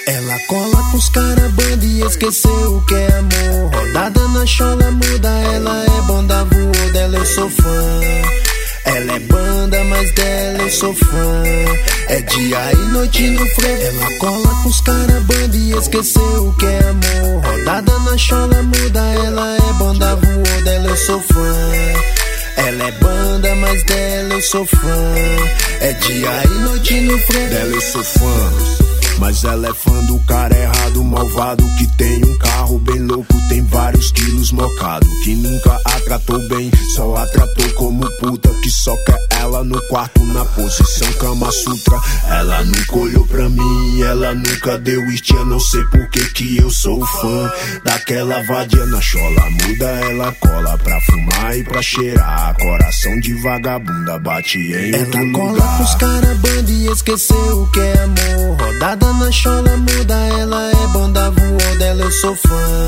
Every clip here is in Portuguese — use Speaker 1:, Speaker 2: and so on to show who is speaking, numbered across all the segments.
Speaker 1: Ela cola com os cara banda e esqueceu o que é amor. Rodada na chola muda, ela é banda voou, dela eu sou fã. Ela é banda, mas dela eu sou fã. É dia e noite no frevo. Ela cola com os cara banda e esqueceu o que é amor. Rodada na chola muda, ela é banda voou, dela eu sou fã. Ela é banda, mas dela eu sou fã. É dia e noite no frevo.
Speaker 2: Dela eu sou fã, mas ela é fã do cara errado, malvado, que tem um carro bem louco, tem vários quilos mocado, que nunca a tratou bem, só a tratou como puta, que só quer ela no quarto na posição Kama Sutra. Ela nunca olhou pra mim, ela nunca deu estia, não sei por que eu sou fã daquela vadia. Na chola muda, ela cola pra fumar e pra cheirar, coração de vagabunda bate em outro
Speaker 1: ela
Speaker 2: lugar.
Speaker 1: cola com os cara banda e esqueceu o que é amor. Rodada na chola muda, ela é banda voou, dela eu sou fã.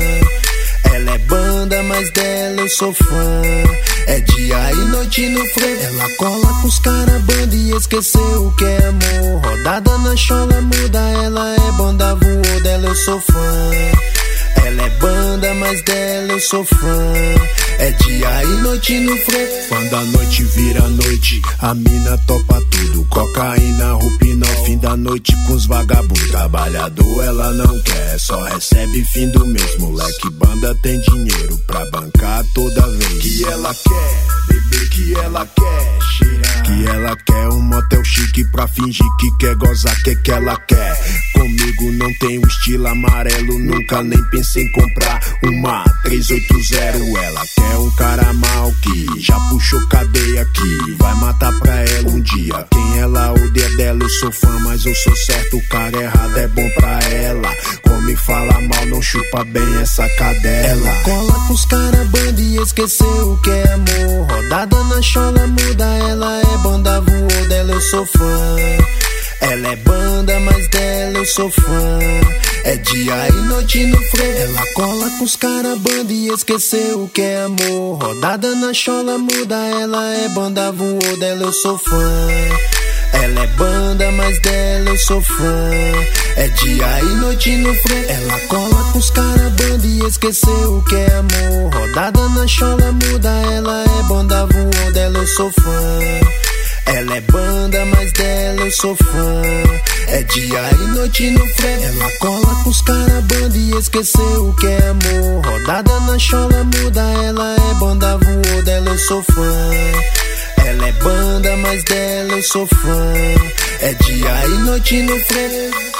Speaker 1: Ela é banda, mas dela eu sou fã. É dia e noite no frevo. Ela cola com os cara banda e esqueceu o que é amor. Rodada na chola muda, ela é banda voou, dela eu sou fã. Ela é banda, mas dela eu sou fã. É dia e noite no frevo.
Speaker 2: Quando a noite vira noite, a mina topa tudo. Cocaína, rupinol, fim da noite com os vagabundos. Trabalhador ela não quer, só recebe fim do mês. Moleque banda tem dinheiro pra bancar toda vez. Que ela quer, bebê, que ela quer cheirar. Que ela quer um motel chique pra fingir que quer gozar. Que ela quer? Comigo não tem um estilo amarelo, nunca nem pensei em comprar uma 380. Ela quer um cara mal que já puxou cadeia, que vai matar pra ela um dia. Quem ela odeia dela, eu sou fã, mas eu sou certo, o cara errado é bom pra ela. Come fala mal, não chupa bem essa cadela.
Speaker 1: Ela cola com os cara banda e esqueceu o que é amor. Rodada na chola muda, ela é banda voou, dela eu sou fã. Ela é banda, mas dela eu sou fã. É dia e noite no frevo. Ela cola com os cara banda e esqueceu o que é amor. Rodada na chola muda, ela é banda voou, dela eu sou fã. Ela é banda, mas dela eu sou fã. É dia e noite no frevo. Ela cola com os cara banda e esqueceu o que é amor. Rodada na chola muda, ela é banda voou, dela eu sou fã. Ela é banda, mas dela eu sou fã. É dia e noite no frevo. Ela cola com os cara banda e esqueceu o que é amor. Rodada na chola muda, ela é banda voou, dela eu sou fã. Ela é banda, mas dela eu sou fã. É dia e noite no frevo.